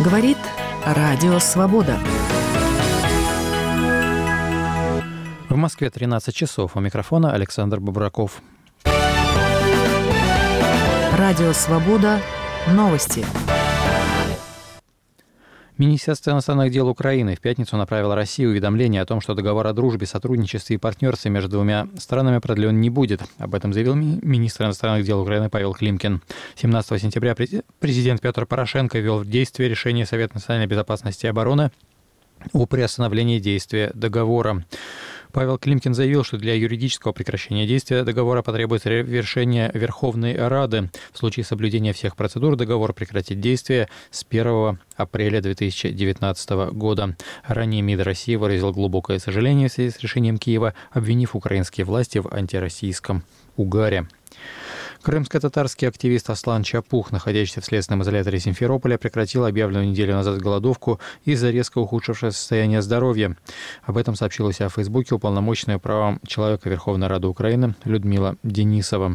Говорит Радио Свобода. В Москве 13 часов. У микрофона Александр Бобраков. Радио Свобода. Новости. Министерство иностранных дел Украины в пятницу направило России уведомление о том, что договор о дружбе, сотрудничестве и партнерстве между двумя странами продлен не будет. Об этом заявил министр иностранных дел Украины Павел Климкин. 17 сентября президент Петр Порошенко ввел в действие решение Совета национальной безопасности и обороны о приостановлении действия договора. Павел Климкин заявил, что для юридического прекращения действия договора потребуется решение Верховной Рады. В случае соблюдения всех процедур договор прекратит действие с 1 апреля 2019 года. Ранее МИД России выразил глубокое сожаление в связи с решением Киева, обвинив украинские власти в антироссийском угаре. Крымско-татарский активист Аслан Чапух, находящийся в следственном изоляторе Симферополя, прекратил объявленную неделю назад голодовку из-за резко ухудшившегося состояния здоровья. Об этом сообщила у себя в Фейсбуке уполномоченная правам человека Верховной Рады Украины Людмила Денисова.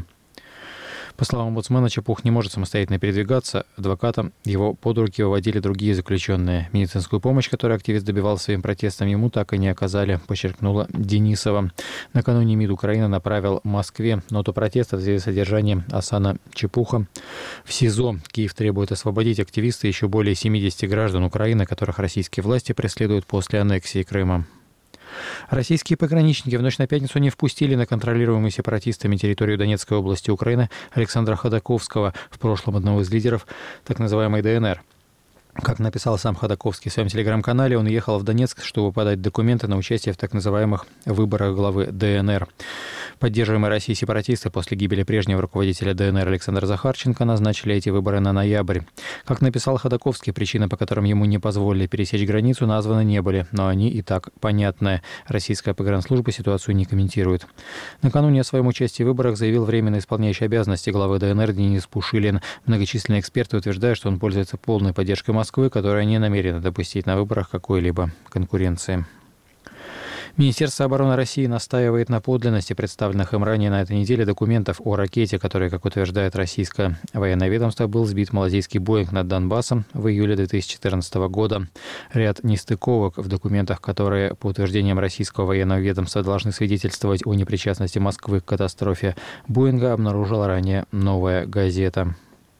По словам омбудсмена, Чапух не может самостоятельно передвигаться. Адвокатом его под руки выводили другие заключенные. Медицинскую помощь, которую активист добивался своим протестом, ему так и не оказали, подчеркнула Денисова. Накануне МИД Украины направил Москве ноту протеста в связи с содержанием Аслана Чапуха в СИЗО. Киев требует освободить активиста и еще более 70 граждан Украины, которых российские власти преследуют после аннексии Крыма. Российские пограничники в ночь на пятницу не впустили на контролируемую сепаратистами территорию Донецкой области Украины Александра Ходаковского, в прошлом одного из лидеров так называемой ДНР. Как написал сам Ходаковский в своем телеграм-канале, он ехал в Донецк, чтобы подать документы на участие в так называемых выборах главы ДНР. Поддерживаемые Россией сепаратисты после гибели прежнего руководителя ДНР Александра Захарченко назначили эти выборы на ноябрь. Как написал Ходаковский, причины, по которым ему не позволили пересечь границу, названы не были, но они и так понятны. Российская погранслужба ситуацию не комментирует. Накануне о своем участии в выборах заявил временно исполняющий обязанности главы ДНР Денис Пушилин. Многочисленные эксперты утверждают, что он пользуется полной поддержкой Москвы, которая не намерена допустить на выборах какой-либо конкуренции. Министерство обороны России настаивает на подлинности представленных им ранее на этой неделе документов о ракете, который, как утверждает российское военное ведомство, был сбит малазийский Боинг над Донбассом в июле 2014 года. Ряд нестыковок в документах, которые, по утверждениям российского военного ведомства, должны свидетельствовать о непричастности Москвы к катастрофе Боинга, обнаружила ранее «Новая газета».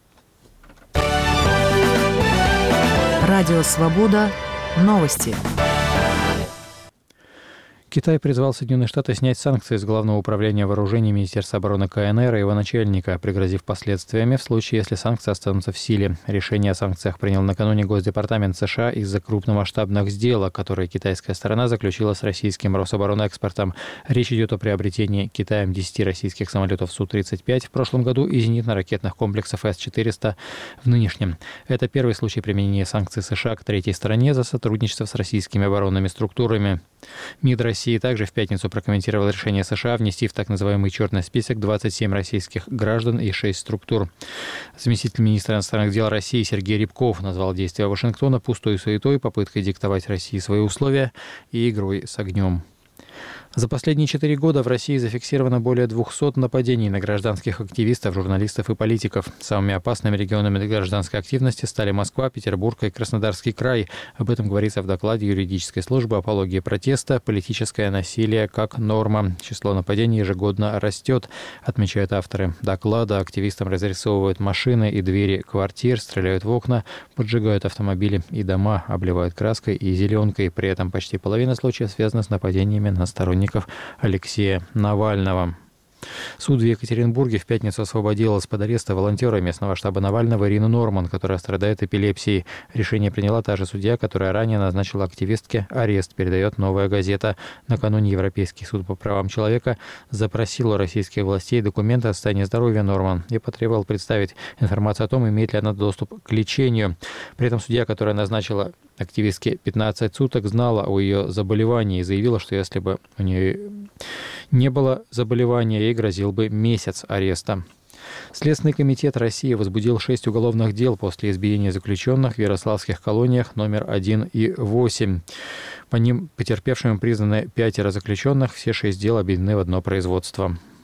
Радио Свобода. Новости. Китай призвал Соединенные Штаты снять санкции с Главного управления вооружений Министерства обороны КНР и его начальника, пригрозив последствиями в случае, если санкции останутся в силе. Решение о санкциях принял накануне Госдепартамент США из-за крупномасштабных сделок, которые китайская сторона заключила с российским Рособоронэкспортом. Речь идет о приобретении Китаем 10 российских самолетов Су-35 в прошлом году и зенитно-ракетных комплексов С-400 в нынешнем. Это первый случай применения санкций США к третьей стороне за сотрудничество с российскими оборонными структурами. МИД России также в пятницу прокомментировал решение США внести в так называемый черный список 27 российских граждан и 6 структур. Заместитель министра иностранных дел России Сергей Рябков назвал действия Вашингтона пустой суетой, попыткой диктовать России свои условия и игрой с огнем. За последние 4 года в России зафиксировано более 200 нападений на гражданских активистов, журналистов и политиков. Самыми опасными регионами для гражданской активности стали Москва, Петербург и Краснодарский край. Об этом говорится в докладе юридической службы «Апология протеста. Политическое насилие как норма». Число нападений ежегодно растет, отмечают авторы доклада. Активистам разрисовывают машины и двери квартир, стреляют в окна, поджигают автомобили и дома, обливают краской и зеленкой. При этом почти половина случаев связана с нападениями на сторонников Алексея Навального. Суд в Екатеринбурге в пятницу освободил из-под ареста волонтера местного штаба Навального Ирину Норман, которая страдает эпилепсией. Решение приняла та же судья, которая ранее назначила активистке арест, передает «Новая газета». Накануне Европейский суд по правам человека запросил у российских властей документы о состоянии здоровья Норман и потребовал представить информацию о том, имеет ли она доступ к лечению. При этом судья, которая назначила активистке 15 суток, знала о ее заболевании и заявила, что если бы у нее не было заболевания, ей грозил бы месяц ареста. Следственный комитет России возбудил 6 уголовных дел после избиения заключенных в ярославских колониях номер 1 и 8. По ним потерпевшими признаны 5 заключенных, все 6 дел объединены в одно производство.